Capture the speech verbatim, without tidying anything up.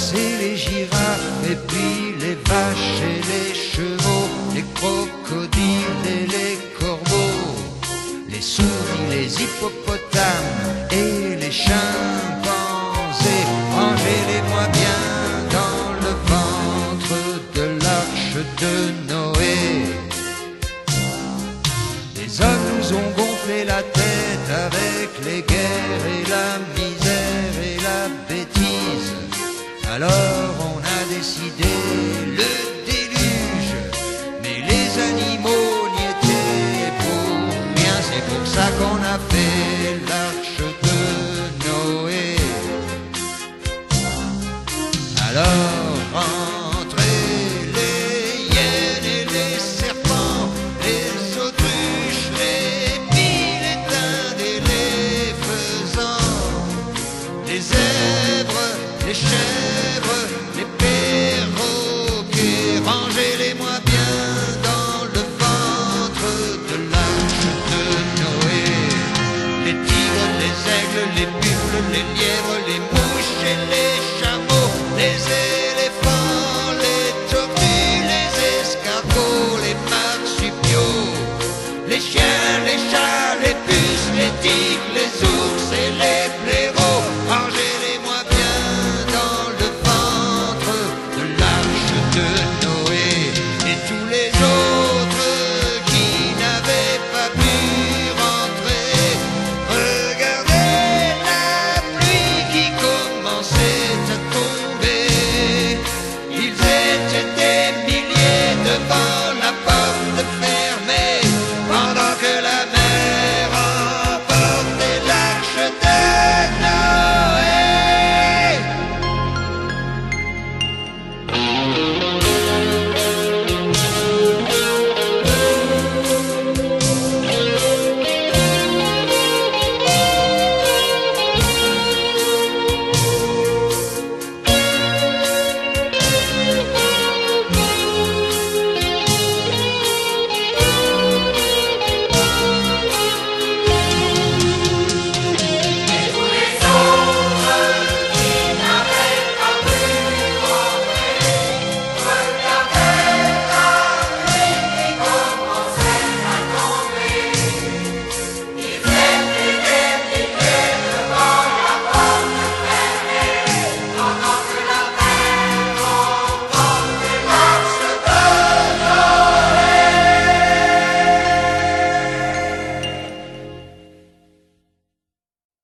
et les girafes, et puis les vaches et les chevaux, les crocodiles et les corbeaux, les souris, les hippopotames et les chimpanzés. Rangez-les-moi bien dans le ventre de l'arche de Noé. Les hommes nous ont gonflé la tête avec les guerres et la misère et la bêtise. Alors on a décidé le déluge, mais les animaux n'y étaient pour rien. C'est pour ça qu'on a fait l'arche de Noé. Alors rentrez les hyènes et les serpents, les autruches, les pies, les dindes et les faisans, les zèbres, les chèvres, les pères.